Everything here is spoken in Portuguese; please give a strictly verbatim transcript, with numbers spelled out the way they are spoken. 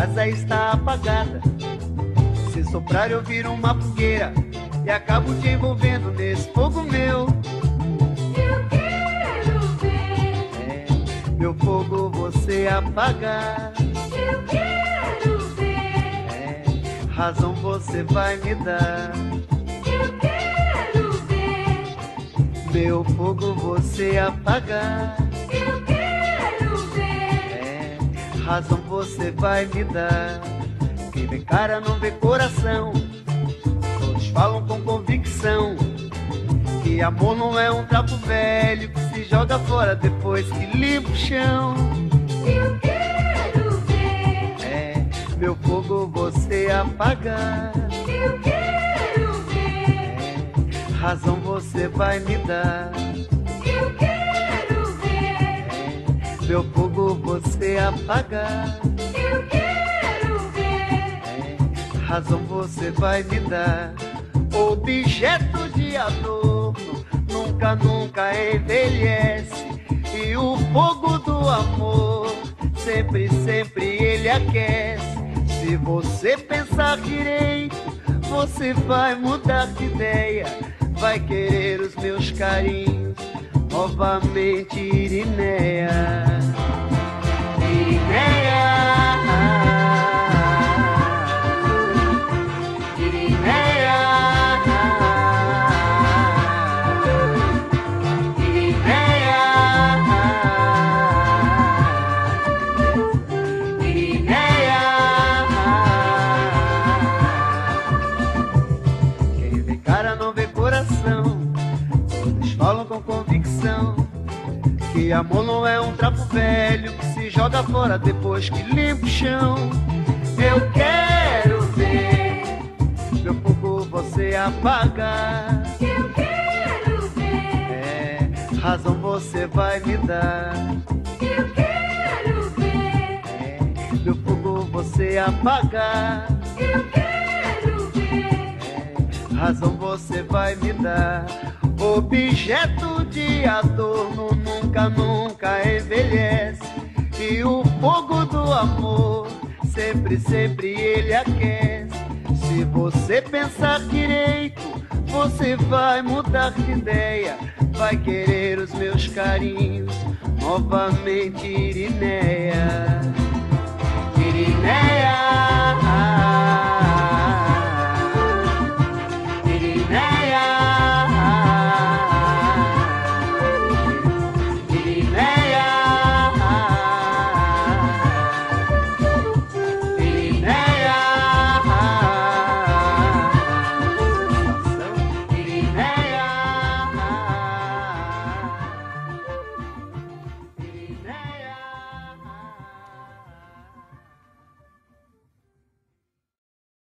casa está apagada. Se soprar eu viro uma fogueira e acabo te envolvendo nesse fogo meu. Eu quero ver. É, meu fogo você apagar. Eu quero ver. É, razão você vai me dar. Eu quero ver. Meu fogo você apagar. Eu quero ver. É, razão você vai me dar. Quem vê cara não vê coração. Todos falam com convicção que amor não é um trapo velho que se joga fora depois que limpa o chão. Eu quero ver. É, meu fogo você apagar. Eu quero ver. É, razão você vai me dar. Eu quero ver. É, meu fogo você apagar. Eu quero ver. É, razão você vai me dar. Objeto de adorno nunca, nunca envelhece. E o fogo do amor sempre, sempre ele aquece. Se você pensar direito, você vai mudar de ideia. Vai querer os meus carinhos novamente, Irineia. Irineia. Com convicção que amor não é um trapo velho que se joga fora depois que limpa o chão. Eu quero ver meu fogo você apagar. Eu quero ver. É, razão você vai me dar. Eu quero ver. É, meu fogo você apagar. Eu quero ver. É, razão você vai me dar. Objeto de adorno nunca, nunca envelhece. E o fogo do amor sempre, sempre ele aquece. Se você pensar direito, você vai mudar de ideia. Vai querer os meus carinhos novamente, Irineia. Irineia.